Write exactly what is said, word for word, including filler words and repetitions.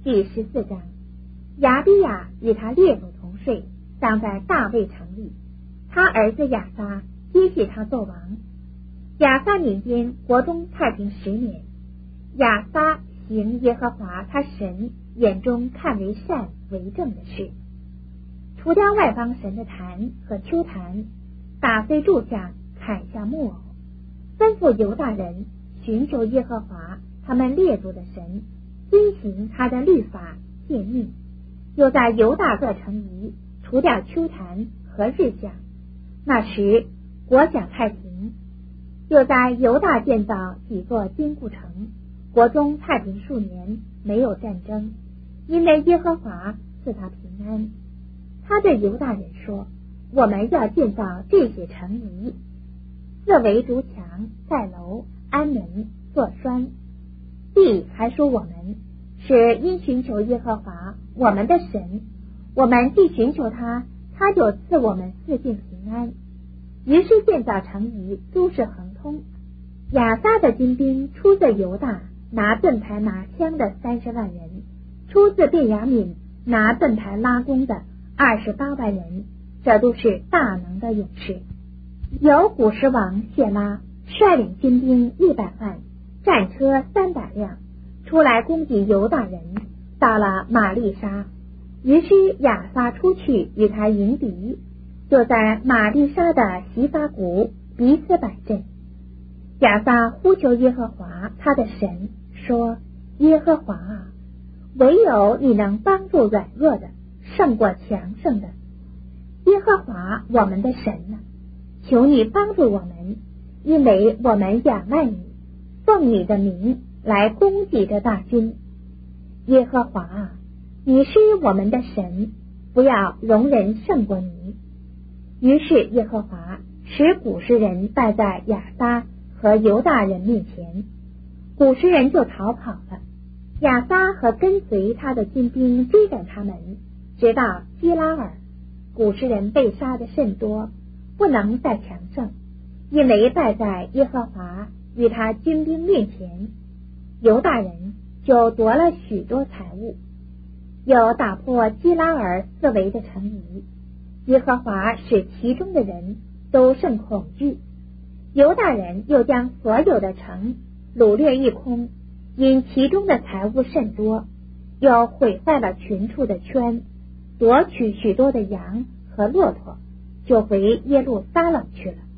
第十四章，亚比亚与他列祖同睡，葬在大卫城里。他儿子亚撒接续他做王。亚撒民间国中太平十年，亚撒行耶和华他神眼中看为善为正的事，除掉外邦神的坛和丘坛，打碎柱像，砍下木偶，吩咐犹大人寻求耶和华他们列祖的神，遵行他的律法诫命，又在犹大各城邑除掉丘坛和日像。那时国享太平，又在犹大建造几座坚固城，国中太平数年，没有战争，因为耶和华赐他平安。他对犹大人说，我们要建造这些城邑，四围筑墙，盖楼，安门，做栓。地还说我们是因寻求耶和华我们的神，我们既寻求他，他就赐我们四境平安。于是建造城邑，诸事亨通。亚撒的军兵出自犹大，拿盾牌拿枪的三十万人，出自便雅悯拿盾牌拉弓的二十八万人，这都是大能的勇士。有古时王谢拉率领军兵一百万，战车三百辆，出来攻击犹大人，到了玛利沙。于是亚撒出去与他迎敌，就在玛利沙的西法谷彼此摆阵。亚撒呼求耶和华他的神，说，耶和华啊，唯有你能帮助软弱的，胜过强盛的。耶和华我们的神啊，求你帮助我们，因为我们仰赖你，奉你的名来攻击这大军。耶和华啊，你是我们的神，不要容人胜过你。于是耶和华使古实人败在亚撒和犹大人面前，古实人就逃跑了。亚撒和跟随他的军兵追赶他们，直到基拉尔。古实人被杀的甚多，不能再强盛，因为败在耶和华与他军兵面前。犹大人就夺了许多财物，又打破基拉尔四围的城邑。耶和华使其中的人都甚恐惧。犹大人又将所有的城掳掠一空，因其中的财物甚多，又毁坏了群畜的圈，夺取许多的羊和骆驼，就回耶路撒冷去了。